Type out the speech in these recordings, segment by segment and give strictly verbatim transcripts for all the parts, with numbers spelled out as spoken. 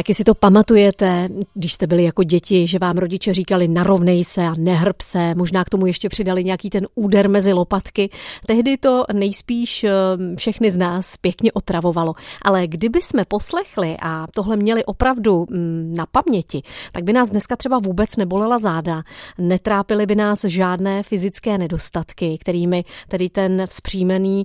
Taky si to pamatujete, když jste byli jako děti, že vám rodiče říkali narovnej se a nehrb se, možná k tomu ještě přidali nějaký ten úder mezi lopatky. Tehdy to nejspíš všechny z nás pěkně otravovalo. Ale kdyby jsme poslechli a tohle měli opravdu na paměti, tak by nás dneska třeba vůbec nebolela záda, netrápily by nás žádné fyzické nedostatky, kterými tedy ten vzpřímený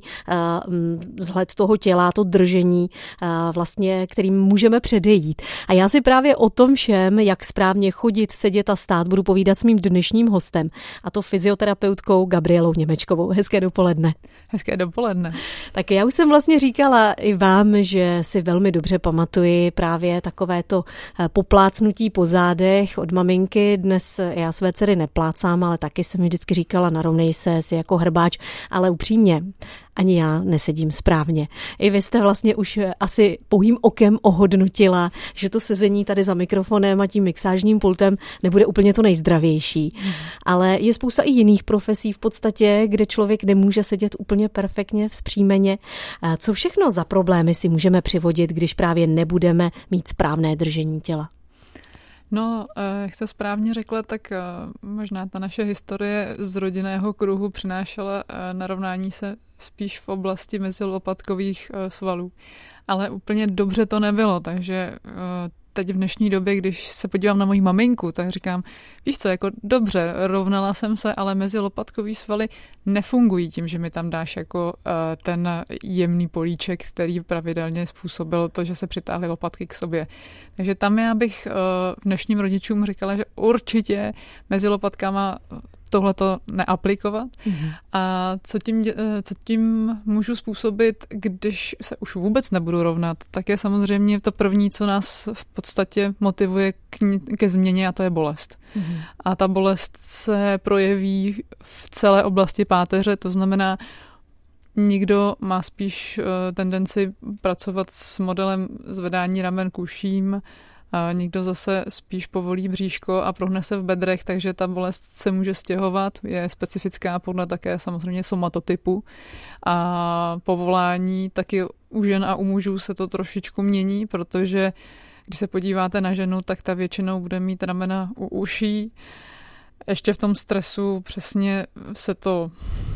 vzhled toho těla, to držení, vlastně, kterým můžeme předejít. A já si právě o tom všem, jak správně chodit, sedět a stát, budu povídat s mým dnešním hostem, a to fyzioterapeutkou Gabrielou Němečkovou. Hezké dopoledne. Hezké dopoledne. Tak já už jsem vlastně říkala i vám, že si velmi dobře pamatuji právě takové to poplácnutí po zádech od maminky. Dnes já své dcery neplácám, ale taky jsem vždycky říkala narovnej se, si jako hrbáč, ale upřímně, ani já nesedím správně. I vy jste vlastně už asi pouhým okem ohodnotila, že to sezení tady za mikrofonem a tím mixážním pultem nebude úplně to nejzdravější. Mm. Ale je spousta i jiných profesí v podstatě, kde člověk nemůže sedět úplně perfektně, vzpřímeně. Co všechno za problémy si můžeme přivodit, když právě nebudeme mít správné držení těla? No, jak jste správně řekla, tak možná ta naše historie z rodinného kruhu přinášela narovnání se spíš v oblasti mezilopatkových svalů. Ale úplně dobře to nebylo, takže teď v dnešní době, když se podívám na moji maminku, tak říkám, víš co, jako dobře, rovnala jsem se, ale mezilopatkový svaly nefungují tím, že mi tam dáš jako uh, ten jemný políček, který pravidelně způsobil to, že se přitáhly lopatky k sobě. Takže tam já bych uh, dnešním rodičům říkala, že určitě mezi lopatkama tohleto neaplikovat. Mm-hmm. A co tím, co tím můžu způsobit, když se už vůbec nebudu rovnat, tak je samozřejmě to první, co nás v podstatě motivuje k, ke změně, a to je bolest. Mm-hmm. A ta bolest se projeví v celé oblasti páteře, to znamená, někdo má spíš tendenci pracovat s modelem zvedání ramen k uším, a někdo zase spíš povolí bříško a prohne se v bedrech, takže ta bolest se může stěhovat, je specifická podle také samozřejmě somatotypu a povolání taky u žen a u mužů se to trošičku mění, protože když se podíváte na ženu, tak ta většinou bude mít ramena u uší. Ještě v tom stresu přesně se to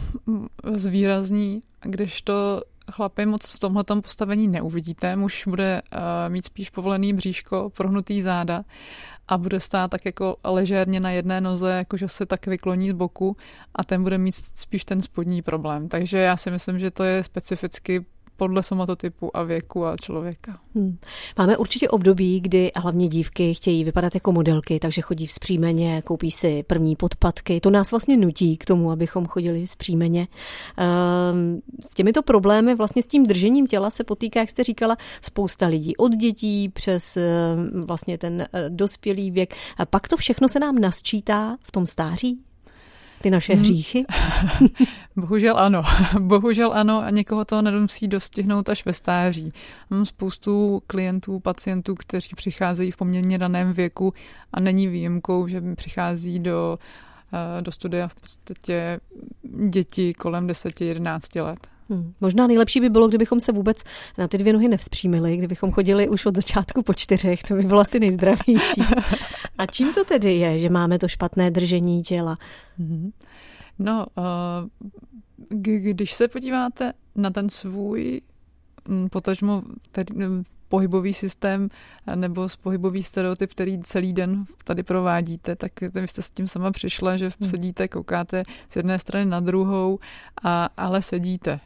zvýrazní, když to chlapy moc v tomhletom postavení neuvidíte. Muž bude uh, mít spíš povolený bříško, prohnutý záda a bude stát tak jako ležérně na jedné noze, jakože se tak vykloní z boku, a ten bude mít spíš ten spodní problém. Takže já si myslím, že to je specificky podle somatotypu a věku a člověka. Hmm. Máme určitě období, kdy hlavně dívky chtějí vypadat jako modelky, takže chodí vzpřímeně, koupí si první podpatky. To nás vlastně nutí k tomu, abychom chodili vzpřímeně. Ehm, s těmito problémy, vlastně s tím držením těla se potýká, jak jste říkala, spousta lidí. Od dětí přes vlastně ten dospělý věk. A pak to všechno se nám nasčítá v tom stáří? Ty naše hříchy? Bohužel ano. Bohužel ano a někoho to nemusí dostihnout až ve stáří. Mám spoustu klientů, pacientů, kteří přicházejí v poměrně daném věku a není výjimkou, že přichází do, do studia v podstatě děti kolem deset jedenáct let. Hmm. Možná nejlepší by bylo, kdybychom se vůbec na ty dvě nohy nevzpřímili, kdybychom chodili už od začátku po čtyřech, to by bylo asi nejzdravější. A čím to tedy je, že máme to špatné držení těla? Hmm. No, když se podíváte na ten svůj potažmo pohybový systém nebo pohybový stereotyp, který celý den tady provádíte, tak vy jste s tím sama přišla, že sedíte, koukáte z jedné strany na druhou, a, ale sedíte.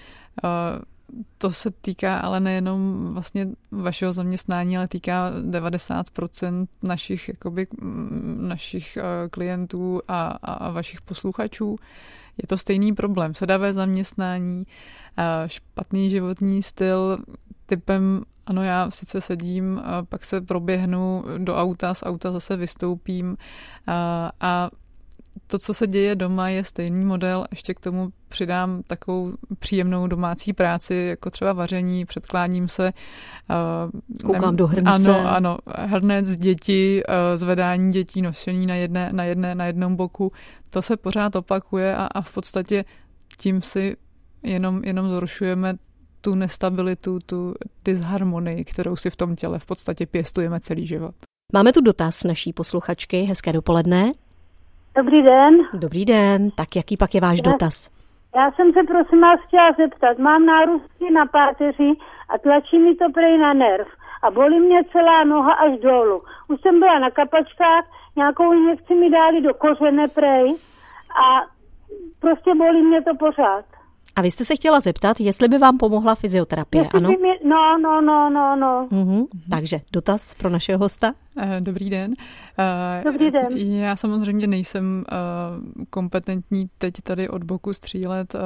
To se týká ale nejenom vlastně vašeho zaměstnání, ale týká devadesát procent našich, jakoby, našich klientů a, a vašich posluchačů. Je to stejný problém. Sedavé zaměstnání, špatný životní styl, typem ano, já sice sedím, pak se proběhnu do auta, z auta zase vystoupím a, a to, co se děje doma, je stejný model. Ještě k tomu přidám takovou příjemnou domácí práci, jako třeba vaření, předkláním se. Koukám nem, do hrnce. Ano, ano, hrnec, děti, zvedání dětí, nošení na, jedné, na, jedné, na jednom boku. To se pořád opakuje a, a v podstatě tím si jenom, jenom zhoršujeme tu nestabilitu, tu disharmonii, kterou si v tom těle v podstatě pěstujeme celý život. Máme tu dotaz naší posluchačky. Hezké dopoledne. Dobrý den. Dobrý den. Tak jaký pak je váš já, dotaz? Já jsem se prosím vás chtěla zeptat. Mám nárůstky na páteři a tlačí mi to prej na nerv. A bolí mě celá noha až dolů. Už jsem byla na kapačkách, nějakou injekci mi dali do kořene prej a prostě bolí mě to pořád. A vy jste se chtěla zeptat, jestli by vám pomohla fyzioterapie, jestli ano? Mi, no, no, no, no, no. Uhum. Takže dotaz pro našeho hosta. Dobrý den. Dobrý den. Já samozřejmě nejsem kompetentní teď tady od boku střílet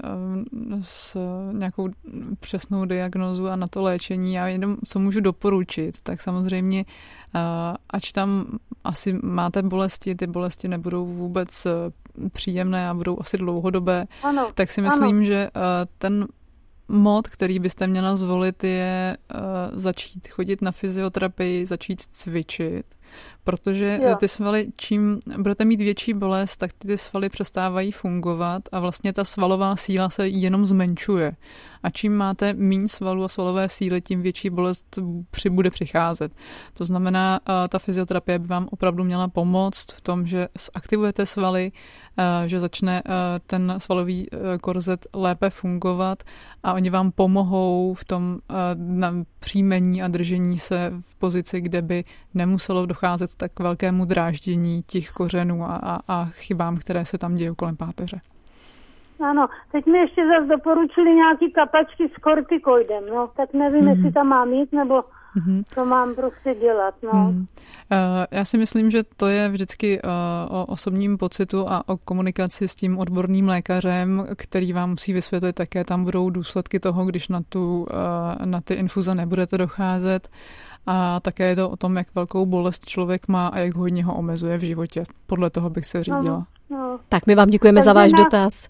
s nějakou přesnou diagnózu a na to léčení. Já jenom, co můžu doporučit, tak samozřejmě, ač tam asi máte bolesti, ty bolesti nebudou vůbec příjemné a budou asi dlouhodobé, ano, tak si myslím, ano. že ten mod, který byste měla zvolit, je uh, začít chodit na fyzioterapii, začít cvičit, protože jo. ty svaly, čím budete mít větší bolest, tak ty svaly přestávají fungovat a vlastně ta svalová síla se jenom zmenšuje. A čím máte méně svalů a svalové síly, tím větší bolest při, bude přicházet. To znamená, uh, ta fyzioterapie by vám opravdu měla pomoct v tom, že zaktivujete svaly, uh, že začne uh, ten svalový uh, korzet lépe fungovat a oni vám pomohou v tom uh, na příjmení a držení se v pozici, kde by nemuselo docházet tak velkému dráždění těch kořenů a, a, a chybám, které se tam dějí kolem páteře. Ano, teď mi ještě zase doporučili nějaký kapačky s kortikoidem, no, tak nevím, mm. jestli tam mám jít, nebo mm-hmm. to mám prostě dělat, no. Mm. Uh, já si myslím, že to je vždycky uh, o osobním pocitu a o komunikaci s tím odborným lékařem, který vám musí vysvětlit, jaké tam budou důsledky toho, když na, tu, uh, na ty infuze nebudete docházet. A také je to o tom, jak velkou bolest člověk má a jak hodně ho omezuje v životě. Podle toho bych se řídila. No, no. Tak my vám děkujeme Takže za váš na... dotaz.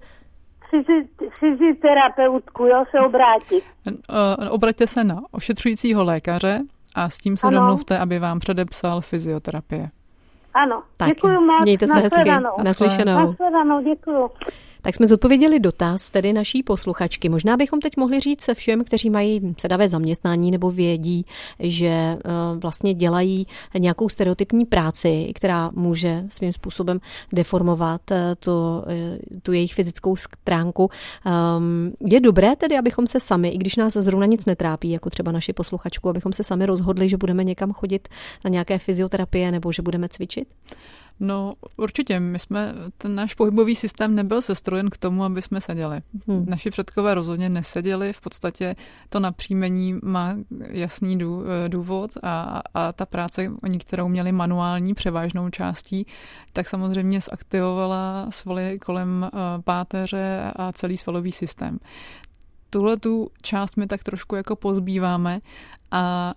Fyzioterapeutku, jo, se obrátit. Obraťte se na ošetřujícího lékaře a s tím se ano. domluvte, aby vám předepsal fyzioterapie. Ano, tak, děkuju moc. Mějte se hezky. Naslyšenou. Naslyšenou, děkuju. Tak jsme zodpověděli dotaz tedy naší posluchačky. Možná bychom teď mohli říct se všem, kteří mají sedavé zaměstnání nebo vědí, že vlastně dělají nějakou stereotypní práci, která může svým způsobem deformovat to, tu jejich fyzickou stránku. Je dobré tedy, abychom se sami, i když nás zrovna nic netrápí, jako třeba naši posluchačku, abychom se sami rozhodli, že budeme někam chodit na nějaké fyzioterapie nebo že budeme cvičit? No určitě, my jsme, ten náš pohybový systém nebyl sestrojen k tomu, aby jsme seděli. Hmm. Naši předkové rozhodně neseděli, v podstatě to napříjmení má jasný důvod a, a ta práce, oni kterou měli manuální převážnou částí, tak samozřejmě zaktivovala svaly kolem páteře a celý svalový systém. Tuhle tu část my tak trošku jako pozbýváme a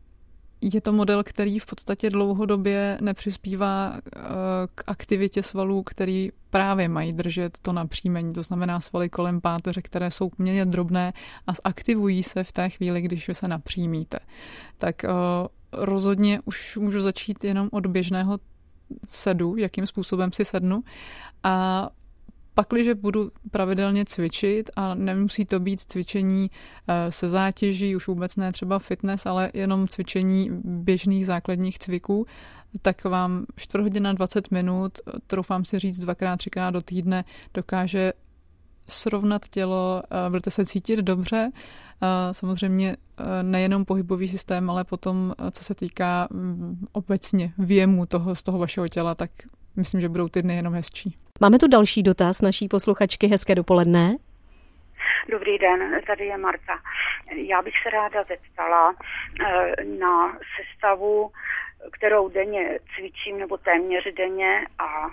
je to model, který v podstatě dlouhodobě nepřispívá k aktivitě svalů, který právě mají držet to napříjmení. To znamená svaly kolem páteře, které jsou poměrně drobné a zaktivují se v té chvíli, když se napřímíte. Tak rozhodně už můžu začít jenom od běžného sedu, jakým způsobem si sednu a pakliže budu pravidelně cvičit a nemusí to být cvičení se zátěží, už vůbec ne třeba fitness, ale jenom cvičení běžných základních cviků, tak vám čtvrt hodina dvacet minut, troufám si říct dvakrát, třikrát do týdne, dokáže srovnat tělo, budete se cítit dobře. Samozřejmě nejenom pohybový systém, ale potom, co se týká obecně věmu toho, z toho vašeho těla, tak myslím, že budou ty dny jenom hezčí. Máme tu další dotaz naší posluchačky. Hezké dopoledne. Dobrý den, tady je Marta. Já bych se ráda zeptala na sestavu, kterou denně cvičím, nebo téměř denně a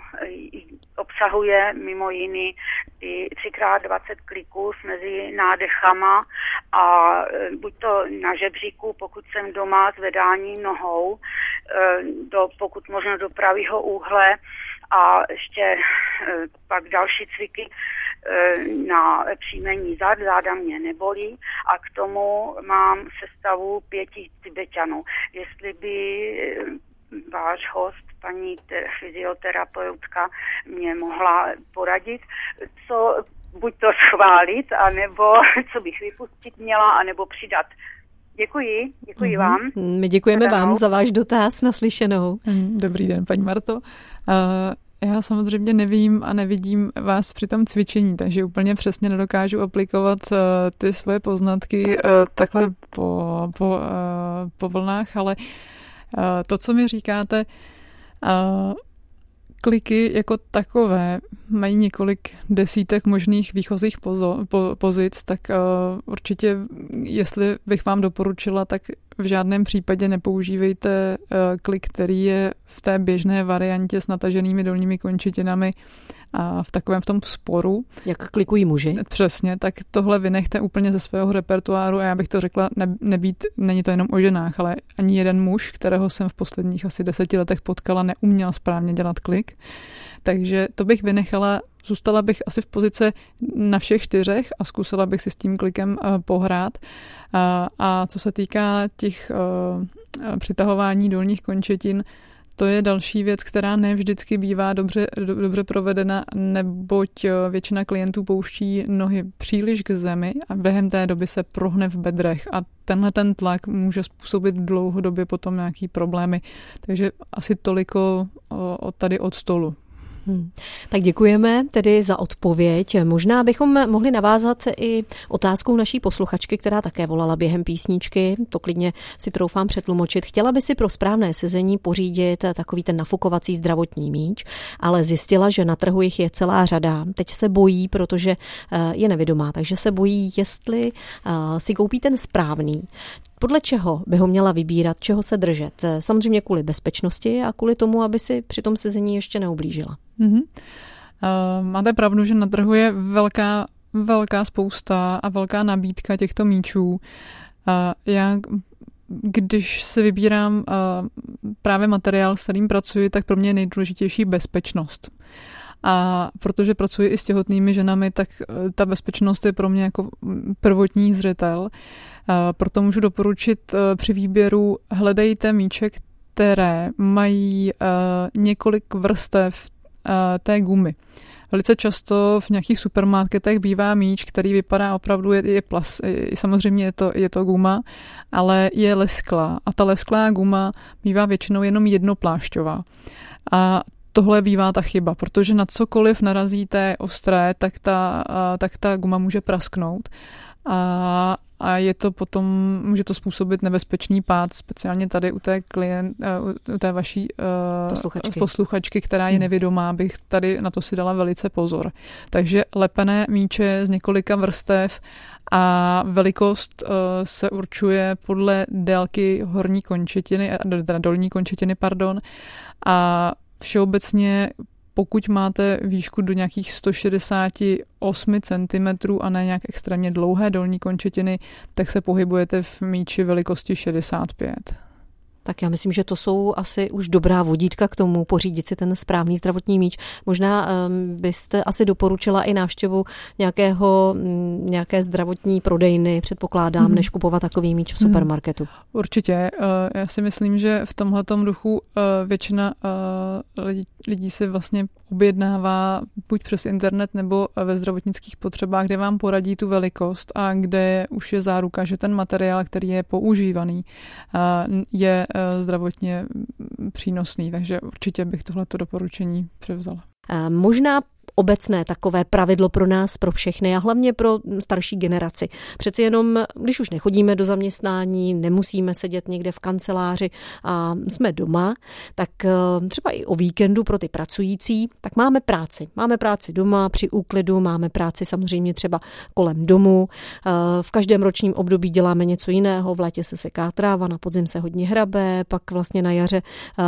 obsahuje mimo jiný i třikrát dvacet kliků mezi nádechama a buď to na žebříku, pokud jsem doma, zvedání nohou, do, pokud možno do pravého úhle a ještě pak další cviky na příjmení zad, záda mě nebolí a k tomu mám sestavu pěti Tibeťanů. Jestli by váš host, paní fyzioterapeutka, mě mohla poradit, co buď to schválit, anebo co bych vypustit měla, anebo přidat. Děkuji, děkuji vám. My děkujeme vám za váš dotaz, naslyšenou. Dobrý den, paní Marto. Já samozřejmě nevím a nevidím vás při tom cvičení, takže úplně přesně nedokážu aplikovat ty svoje poznatky takhle po, po, po vlnách, ale to, co mi říkáte, kliky jako takové mají několik desítek možných výchozích pozo, po, pozic, tak uh, určitě, jestli bych vám doporučila, tak v žádném případě nepoužívejte uh, klik, který je v té běžné variantě s nataženými dolními končetinami a v takovém v tom sporu. Jak klikují muži. Přesně, tak tohle vynechte úplně ze svého repertoáru a já bych to řekla, ne, nebýt, není to jenom o ženách, ale ani jeden muž, kterého jsem v posledních asi deseti letech potkala, neuměl správně dělat klik. Takže to bych vynechala, zůstala bych asi v pozici na všech čtyřech a zkusila bych si s tím klikem uh, pohrát. Uh, a co se týká těch uh, přitahování dolních končetin, to je další věc, která ne vždycky bývá dobře, do, dobře provedena, neboť většina klientů pouští nohy příliš k zemi a během té doby se prohne v bedrech a tenhle ten tlak může způsobit dlouhodobě potom nějaký problémy. Takže asi toliko od tady od stolu. Hmm. Tak děkujeme tedy za odpověď. Možná bychom mohli navázat i otázkou naší posluchačky, která také volala během písničky. To klidně si troufám přetlumočit. Chtěla by si pro správné sezení pořídit takový ten nafukovací zdravotní míč, ale zjistila, že na trhu jich je celá řada. Teď se bojí, protože je nevědomá, takže se bojí, jestli si koupí ten správný. Podle čeho by ho měla vybírat, čeho se držet? Samozřejmě kvůli bezpečnosti a kvůli tomu, aby si při tom sezení ještě neublížila. Mm-hmm. Uh, máte pravdu, že na trhu je velká, velká spousta a velká nabídka těchto míčů. Uh, já, když si vybírám uh, právě materiál, s kterým pracuji, tak pro mě je nejdůležitější bezpečnost. A protože pracuji i s těhotnými ženami, tak ta bezpečnost je pro mě jako prvotní zřetel. Proto můžu doporučit při výběru hledejte míče, které mají několik vrstev té gumy. Velice často v nějakých supermarketech bývá míč, který vypadá opravdu, je, je plas, samozřejmě je to, je to guma, ale je lesklá. A ta lesklá guma bývá většinou jenom jednoplášťová. A tohle bývá ta chyba, protože na cokoliv narazíte ostré, tak ta, tak ta guma může prasknout. A, a je to potom, může to způsobit nebezpečný pád, speciálně tady u té klient, u té vaší posluchačky, posluchačky která je nevědomá, bych tady na to si dala velice pozor. Takže lepené míče z několika vrstev a velikost se určuje podle délky horní končetiny, teda dolní končetiny, pardon, a všeobecně, pokud máte výšku do nějakých sto šedesát osm centimetrů a ne nějak extrémně dlouhé dolní končetiny, tak se pohybujete v míči velikosti šedesát pět. Tak já myslím, že to jsou asi už dobrá vodítka k tomu pořídit si ten správný zdravotní míč. Možná um, byste asi doporučila i návštěvu nějakého, um, nějaké zdravotní prodejny, předpokládám, hmm. než kupovat takový míč v supermarketu. Hmm. Určitě. Uh, já si myslím, že v tomhletom duchu uh, většina uh, lidí, lidí si vlastně objednává buď přes internet nebo ve zdravotnických potřebách, kde vám poradí tu velikost a kde už je záruka, že ten materiál, který je používaný, uh, je zdravotně přínosný, takže určitě bych tohleto doporučení převzala. Možná obecné takové pravidlo pro nás, pro všechny a hlavně pro starší generaci. Přeci jenom, když už nechodíme do zaměstnání, nemusíme sedět někde v kanceláři a jsme doma, tak třeba i o víkendu pro ty pracující, tak máme práci. Máme práci doma, při úklidu, máme práci samozřejmě třeba kolem domu. V každém ročním období děláme něco jiného, v létě se seká tráva, na podzim se hodně hrabe, pak vlastně na jaře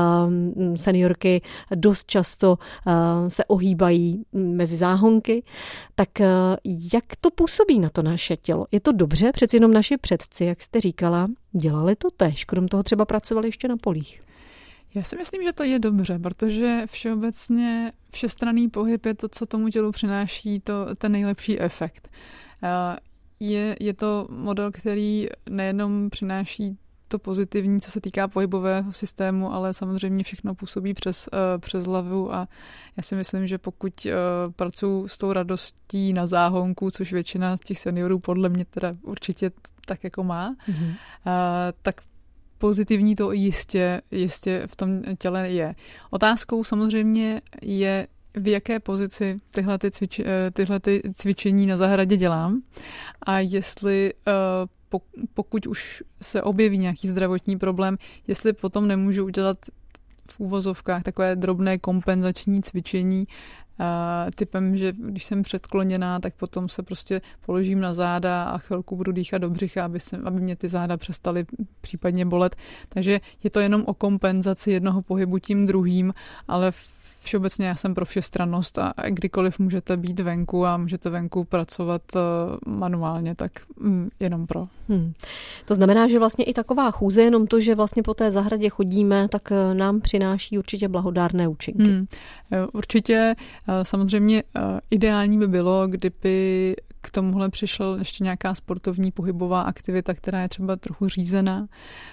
seniorky dost často se ohýbají mezi záhonky, tak jak to působí na to naše tělo? Je to dobře? Přeci jenom naši předci, jak jste říkala, dělali to též, krom toho třeba pracovali ještě na polích. Já si myslím, že to je dobře, protože všeobecně všestranný pohyb je to, co tomu tělu přináší to, ten nejlepší efekt. Je, je to model, který nejenom přináší to pozitivní, co se týká pohybového systému, ale samozřejmě všechno působí přes, přes hlavu a já si myslím, že pokud pracuji s tou radostí na záhonku, což většina z těch seniorů podle mě teda určitě tak jako má, mm-hmm. tak pozitivní to jistě, jistě v tom těle je. Otázkou samozřejmě je, v jaké pozici tyhle, ty cvič, tyhle ty cvičení na zahradě dělám a jestli pokud už se objeví nějaký zdravotní problém, jestli potom nemůžu udělat v úvozovkách takové drobné kompenzační cvičení typem, že když jsem předkloněná, tak potom se prostě položím na záda a chvilku budu dýchat do břicha, aby, se, aby mě ty záda přestaly případně bolet. Takže je to jenom o kompenzaci jednoho pohybu tím druhým, ale všeobecně já jsem pro všestrannost a kdykoliv můžete být venku a můžete venku pracovat manuálně, tak jenom pro. Hmm. To znamená, že vlastně i taková chůze, jenom to, že vlastně po té zahradě chodíme, tak nám přináší určitě blahodárné účinky. Hmm. Určitě samozřejmě ideální by bylo, kdyby k tomuhle přišla ještě nějaká sportovní pohybová aktivita, která je třeba trochu řízená.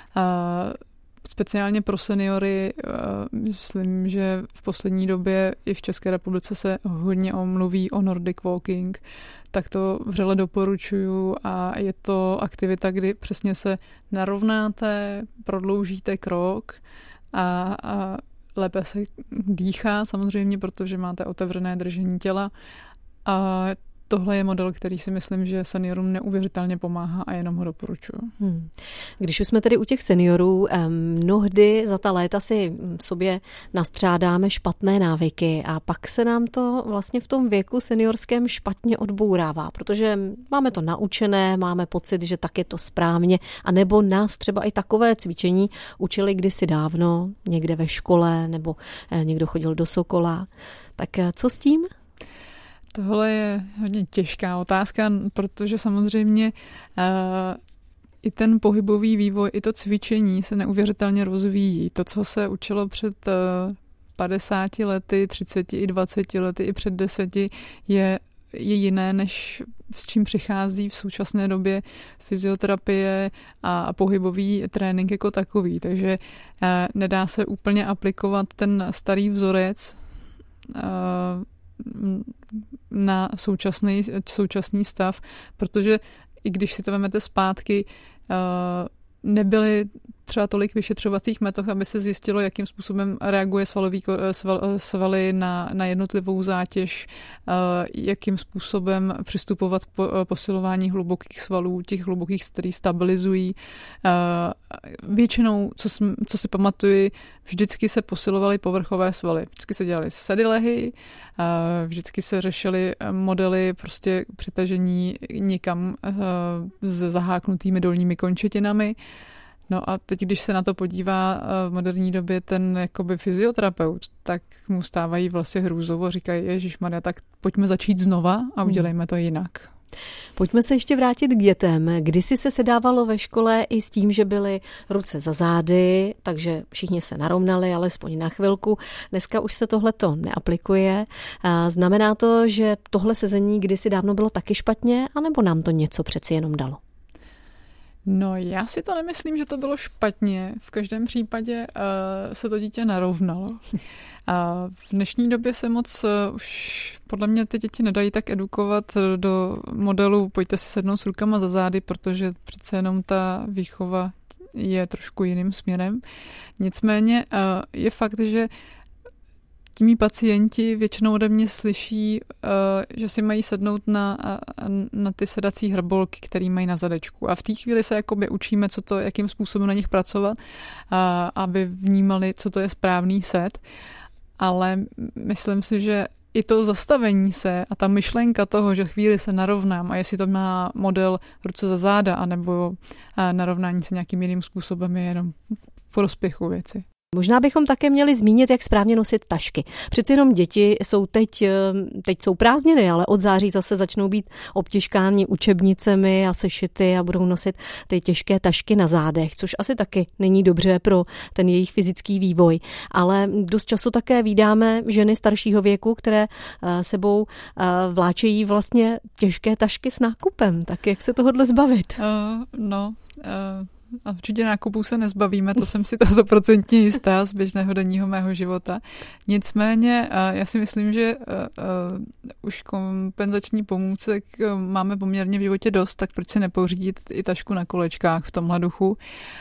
Speciálně pro seniory, myslím, že v poslední době i v České republice se hodně mluví o Nordic Walking, tak to vřele doporučuju a je to aktivita, kdy přesně se narovnáte, prodloužíte krok a, a lépe se dýchá samozřejmě, protože máte otevřené držení těla a tohle je model, který si myslím, že seniorům neuvěřitelně pomáhá a jenom ho doporučuji. Hmm. Když už jsme tedy u těch seniorů, mnohdy za ta léta si sobě nastřádáme špatné návyky a pak se nám to vlastně v tom věku seniorském špatně odbourává, protože máme to naučené, máme pocit, že tak je to správně, anebo nás třeba i takové cvičení učili kdysi dávno, někde ve škole, nebo někdo chodil do Sokola. Tak co s tím? Tohle je hodně těžká otázka, protože samozřejmě uh, i ten pohybový vývoj, i to cvičení se neuvěřitelně rozvíjí. To, co se učilo před uh, padesáti lety, třiceti i dvaceti lety, i před deseti, je, je jiné, než s čím přichází v současné době fyzioterapie a, a pohybový trénink jako takový. Takže uh, nedá se úplně aplikovat ten starý vzorec uh, na současný, současný stav, protože i když si to vezmete zpátky, nebyly třeba tolik vyšetřovacích metod, aby se zjistilo, jakým způsobem reaguje svalový, sval, svaly na, na jednotlivou zátěž, jakým způsobem přistupovat po posilování hlubokých svalů, těch hlubokých, které stabilizují. Většinou, co, jsem, co si pamatuju, vždycky se posilovaly povrchové svaly. Vždycky se dělaly sedilehy, vždycky se řešily modely prostě přitažení někam s zaháknutými dolními končetinami. No a teď, když se na to podívá v moderní době ten jakoby fyzioterapeut, tak mu stávají vlasy hrůzovo, říkají, ježišmarja, tak pojďme začít znova a udělejme to jinak. Pojďme se ještě vrátit k dětem. Kdysi se sedávalo ve škole i s tím, že byly ruce za zády, takže všichni se narovnali, alespoň na chvilku. Dneska už se tohleto neaplikuje. Znamená to, že tohle sezení kdysi dávno bylo taky špatně, anebo nám to něco přeci jenom dalo? No, já si to nemyslím, že to bylo špatně. V každém případě uh, se to dítě narovnalo. Uh, v dnešní době se moc uh, už podle mě ty děti nedají tak edukovat do modelu pojďte si sednout s rukama za zády, protože přece jenom ta výchova je trošku jiným směrem. Nicméně uh, je fakt, že mí pacienti většinou ode mě slyší, že si mají sednout na, na ty sedací hrbolky, které mají na zadečku. A v té chvíli se jakoby učíme, co to, jakým způsobem na nich pracovat, aby vnímali, co to je správný set. Ale myslím si, že i to zastavení se a ta myšlenka toho, že chvíli se narovnám a jestli to má model ruce za záda anebo narovnání se nějakým jiným způsobem, je jenom v prospěchu věci. Možná bychom také měli zmínit, jak správně nosit tašky. Přeci jenom děti jsou teď, teď jsou prázdniny, ale od září zase začnou být obtěžkáni učebnicemi a sešity a budou nosit ty těžké tašky na zádech, což asi taky není dobře pro ten jejich fyzický vývoj. Ale dost často také vídáme ženy staršího věku, které sebou vláčejí vlastně těžké tašky s nákupem. Tak jak se tohodle zbavit? Uh, no, uh... A určitě nákupů se nezbavíme, to jsem si to stoprocentně jistá z běžného denního mého života. Nicméně já si myslím, že už kompenzační pomůcek máme poměrně v životě dost, tak proč si nepořídit i tašku na kolečkách v tomhle duchu.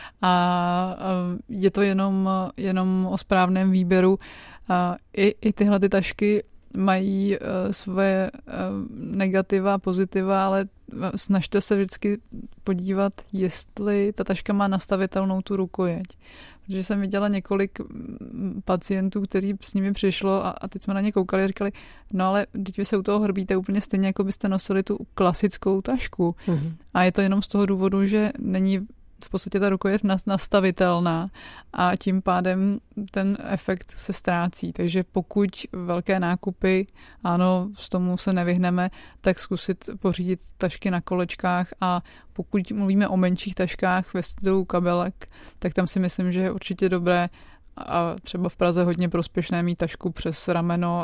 A je to jenom, jenom o správném výběru. I, i tyhle ty tašky mají uh, svoje uh, negativa, pozitiva, ale snažte se vždycky podívat, jestli ta taška má nastavitelnou tu rukojeť. Protože jsem viděla několik pacientů, kteří s nimi přišlo a, a teď jsme na ně koukali a říkali, no ale teď vy se u toho hrbíte úplně stejně, jako byste nosili tu klasickou tašku. Mm-hmm. A je to jenom z toho důvodu, že není v podstatě ta rukojeť nastavitelná a tím pádem ten efekt se ztrácí. Takže pokud velké nákupy, ano, z tomu se nevyhneme, tak zkusit pořídit tašky na kolečkách a pokud mluvíme o menších taškách ve stylu kabelek, tak tam si myslím, že je určitě dobré a třeba v Praze hodně prospěšné mít tašku přes rameno,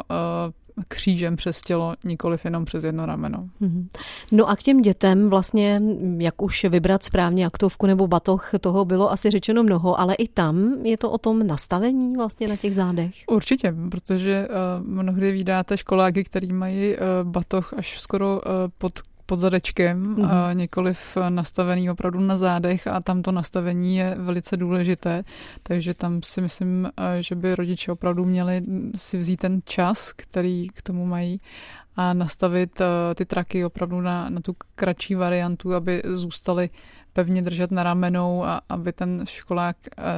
křížem přes tělo, nikoliv jenom přes jedno rameno. No a k těm dětem vlastně, jak už vybrat správně aktovku nebo batoh, toho bylo asi řečeno mnoho, ale i tam je to o tom nastavení vlastně na těch zádech. Určitě, protože uh, mnohdy vídáte školáky, který mají uh, batoh až skoro uh, pod pod zadečkem, mm. a nikoliv nastavený opravdu na zádech a tam to nastavení je velice důležité, takže tam si myslím, že by rodiče opravdu měli si vzít ten čas, který k tomu mají a nastavit ty traky opravdu na, na tu kratší variantu, aby zůstaly pevně držet na ramenou a aby ten školák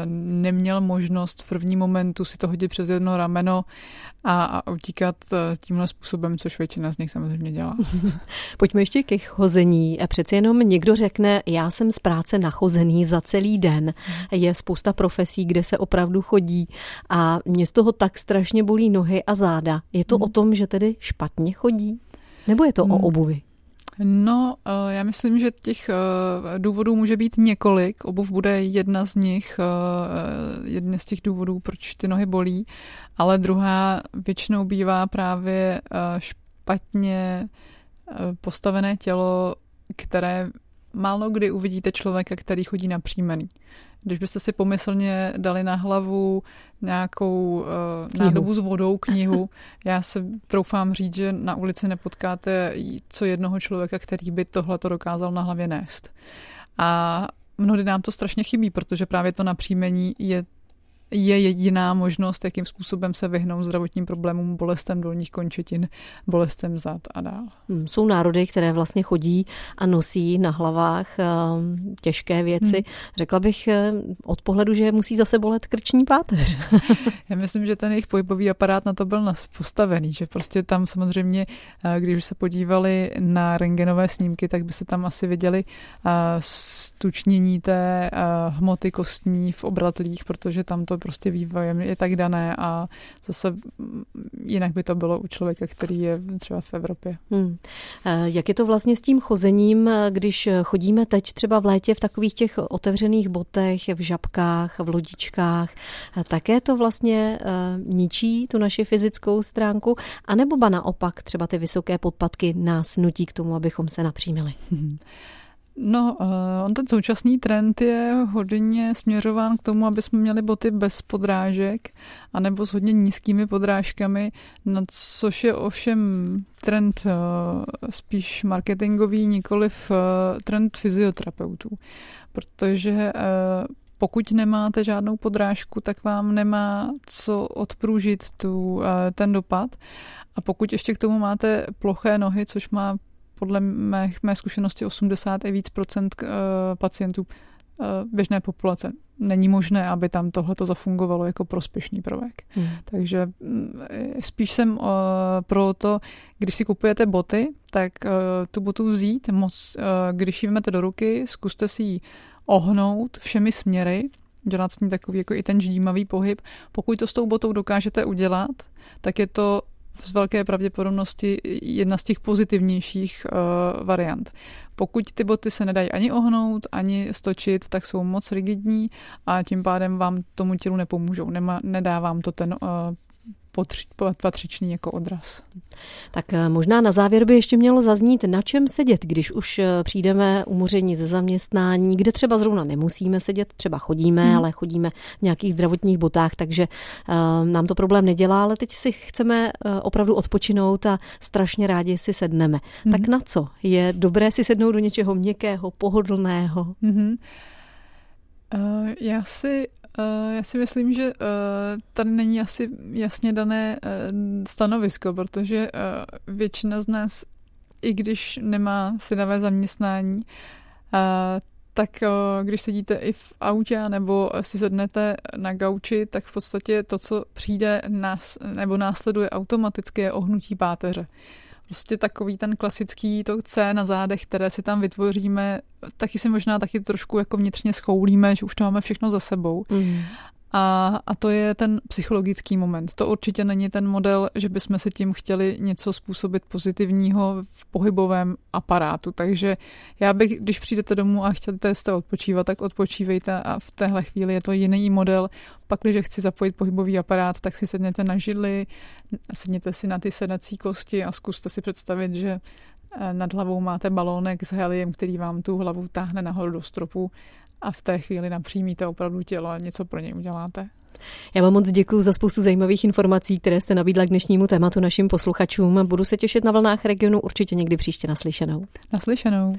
neměl možnost v první momentu si to hodit přes jedno rameno a, a utíkat tímhle způsobem, což většina z nich samozřejmě dělá. Pojďme ještě ke chození. Přeci jenom někdo řekne, já jsem z práce nachozený za celý den. Je spousta profesí, kde se opravdu chodí a mě z toho tak strašně bolí nohy a záda. Je to hmm. o tom, že tedy špatně chodí? Nebo je to hmm. o obuvi? No, já myslím, že těch důvodů může být několik. Obuv bude jedna z nich, jedna z těch důvodů, proč ty nohy bolí, ale druhá většinou bývá právě špatně postavené tělo, které málo kdy uvidíte člověka, který chodí napřímený. Když byste si pomyslně dali na hlavu nějakou uh, nádobu s vodou, knihu, já se troufám říct, že na ulici nepotkáte co jednoho člověka, který by tohleto dokázal na hlavě nést. A mnohdy nám to strašně chybí, protože právě to napřímení je je jediná možnost, jakým způsobem se vyhnout zdravotním problémům, bolestem dolních končetin, bolestem zad a dál. Jsou národy, které vlastně chodí a nosí na hlavách těžké věci. Hmm. Řekla bych od pohledu, že musí zase bolet krční páteř. Já myslím, že ten jejich pohybový aparát na to byl postavený, že prostě tam samozřejmě, když se podívali na rentgenové snímky, tak by se tam asi viděli stučnění té hmoty kostní v obratlích, protože tam to prostě vývojem je tak dané a zase jinak by to bylo u člověka, který je třeba v Evropě. Hmm. Jak je to vlastně s tím chozením, když chodíme teď třeba v létě v takových těch otevřených botech, v žabkách, v lodičkách, také to vlastně ničí tu naši fyzickou stránku, anebo ba naopak třeba ty vysoké podpatky nás nutí k tomu, abychom se napřímili? Hmm. No, on ten současný trend je hodně směřován k tomu, aby jsme měli boty bez podrážek anebo s hodně nízkými podrážkami, na což je ovšem trend spíš marketingový, nikoliv trend fyzioterapeutů. Protože pokud nemáte žádnou podrážku, tak vám nemá co odpružit tu, ten dopad. A pokud ještě k tomu máte ploché nohy, což má podle mé, mé zkušenosti osmdesát i víc procent pacientů běžné populace. Není možné, aby tam tohleto zafungovalo jako prospěšný prvek. Hmm. Takže spíš jsem pro to, když si kupujete boty, tak tu botu vzít moc, když ji vezmete do ruky, zkuste si ji ohnout všemi směry, dělat s ní takový jako i ten ždímavý pohyb. Pokud to s tou botou dokážete udělat, tak je to z velké pravděpodobnosti jedna z těch pozitivnějších uh, variant. Pokud ty boty se nedají ani ohnout, ani stočit, tak jsou moc rigidní a tím pádem vám tomu tělu nepomůžou. Nemá, nedá vám to ten uh, patřičný jako odraz. Tak možná na závěr by ještě mělo zaznít, na čem sedět, když už přijdeme umoření ze zaměstnání, kde třeba zrovna nemusíme sedět, třeba chodíme, hmm. ale chodíme v nějakých zdravotních botách, takže uh, nám to problém nedělá, ale teď si chceme uh, opravdu odpočinout a strašně rádi si sedneme. Hmm. Tak na co? Je dobré si sednout do něčeho měkkého, pohodlného? Hmm. Uh, já si Uh, já si myslím, že uh, tady není asi jasně dané uh, stanovisko, protože uh, většina z nás, i když nemá synavé zaměstnání, uh, tak uh, když sedíte i v autě nebo si sednete na gauči, tak v podstatě to, co přijde nás, nebo následuje automaticky, je ohnutí páteře. Prostě takový ten klasický to C na zádech, které si tam vytvoříme, taky si možná taky trošku jako vnitřně schoulíme, že už to máme všechno za sebou. Mm. A, a to je ten psychologický moment. To určitě není ten model, že bychom si tím chtěli něco způsobit pozitivního v pohybovém aparátu. Takže já bych, když přijdete domů a chtěli jste odpočívat, tak odpočívejte a v téhle chvíli je to jiný model. Pak, když chci zapojit pohybový aparát, tak si sedněte na židli, sedněte si na ty sedací kosti a zkuste si představit, že nad hlavou máte balónek s heliem, který vám tu hlavu táhne nahoru do stropu a v té chvíli napřímíte opravdu tělo a něco pro něj uděláte. Já vám moc děkuji za spoustu zajímavých informací, které jste nabídla k dnešnímu tématu našim posluchačům. Budu se těšit na vlnách Regionu určitě někdy příště. Naslyšenou. Naslyšenou.